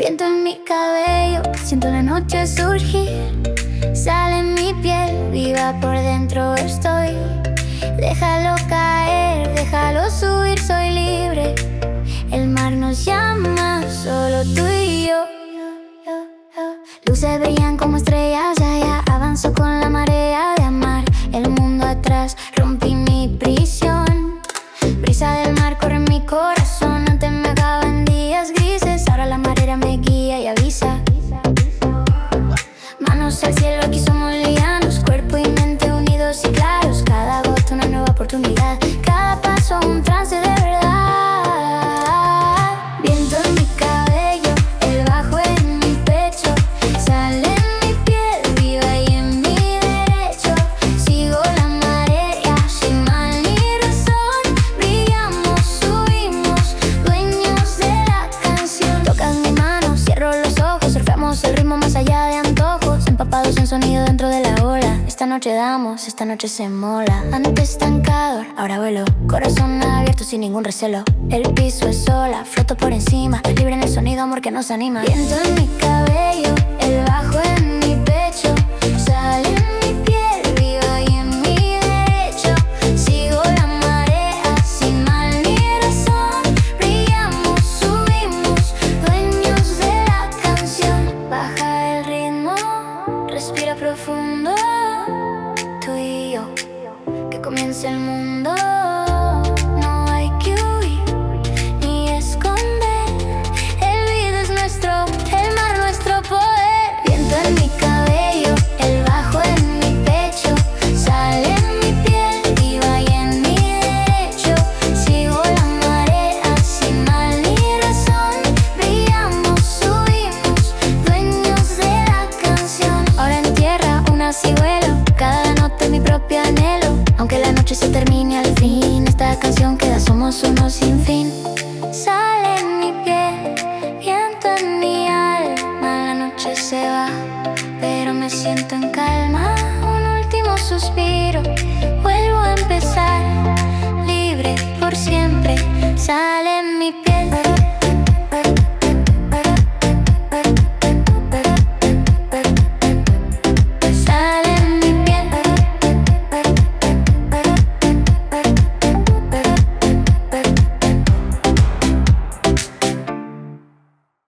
Viento en mi cabello, siento la noche surgir. Sale en mi piel, viva por dentro estoy. Déjalo caer, déjalo subir, soy libre. El mar nos llama, solo tú y yo. Luces brillan como estrellas allá, avanzo con la marea de amar. El mundo atrás, rompí mi prisión. Brisa del mar corre en mi corazón. Antes me ahogaba en días grises, ahora la marea me guía y avisa. Manos al cielo, aquí somos lianos, cuerpo y mente unidos y claros. Cada gota una nueva oportunidad, cada paso un trance de verdad. Viento en mi cabello, el bajo en mi pecho. Sale en mi piel, viva y en mi derecho. Sigo la marea, sin mal ni razón. Brillamos, subimos, dueños de la canción. Tocas mi mano, cierro los ojos, surfeamos el ritmo más allá de antojos. Empapados en sonido dentro de la ola. Esta noche damos, esta noche se mola. Antes estancado, ahora vuelo. Corazón abierto sin ningún recelo. El piso es sola, floto por encima. Libre en el sonido, amor que nos anima. Viento en mi cabello, el bajo en mi pecho. Sale en mi piel, viva y en mi derecho. Sigo la marea, sin mal ni razón. Brillamos, subimos, dueños de la canción. Baja el ritmo, respira profundo. Tú y yo, que comience el mundo. No hay que huir ni esconder. El video es nuestro, el mar nuestro poder. Viento en mi cabello, el bajo en mi pecho. Sale en mi piel, viva y en mi derecho. Sigo la marea, sin mal ni razón. Brillamos, subimos, dueños de la canción. Ahora en tierra, una vuelo. Cada nota es mi propio anhelo. Aunque la noche se termine al fin, esta canción queda, somos uno sin fin. Sale en mi piel, viento en mi alma. La noche se va, pero me siento en calma. Un último suspiro, vuelvo a empezar. Libre por siempre, sale en mi piel.